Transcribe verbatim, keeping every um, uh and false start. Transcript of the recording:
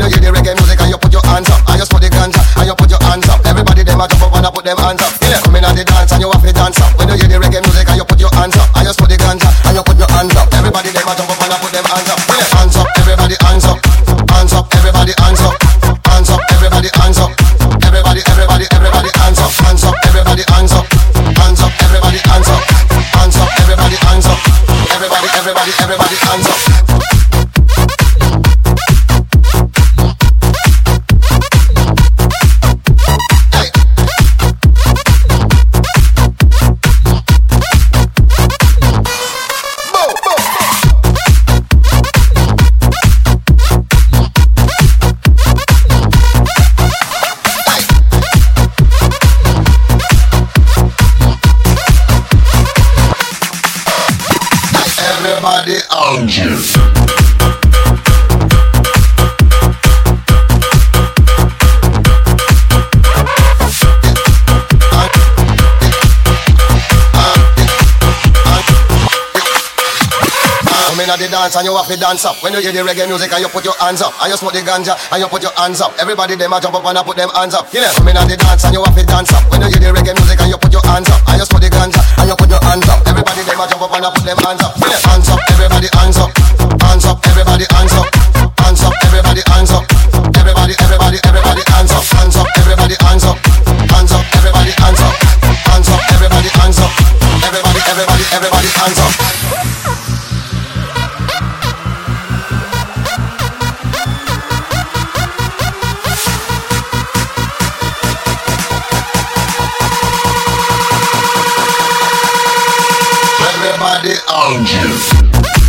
you hear the reggae music and you put your hands up, and you smoke the ganja and you put your hands up. Everybody them a jump up and a put them hands up. Yeah, come in at the dance and you have to dance up. When you hear the reggae music and you put your hands up, and you smoke the ganja and you put your hands up. Everybody them a jump up and a put them hands up. Yeah, hands up, everybody hands up, hands up, everybody hands up, hands up, everybody hands up, everybody, everybody, everybody hands up, hands up, everybody hands up, hands up, everybody hands up, hands up, everybody hands up, everybody, everybody, everybody hands up. Everybody on you. Come in at the dance and you have to dance up. When you hear the reggae music and you put your hands up, and you smoke the ganja and you put your hands up. Everybody them a jump up and a put them hands up. Yeah. Come in at the dance and you have to dance up. When you hear the reggae music and you put your hands up, and you smoke the ganja and you put your hands up. Everybody them a jump up and a put them hands up. Yeah. Hands up, everybody hands up. Hands up, everybody hands up. Hands up, everybody hands up. Everybody, everybody, everybody hands up. Hands up, everybody hands up. Hands up, everybody hands up. Hands up, everybody hands up. Everybody, everybody, everybody hands up. Everybody on you.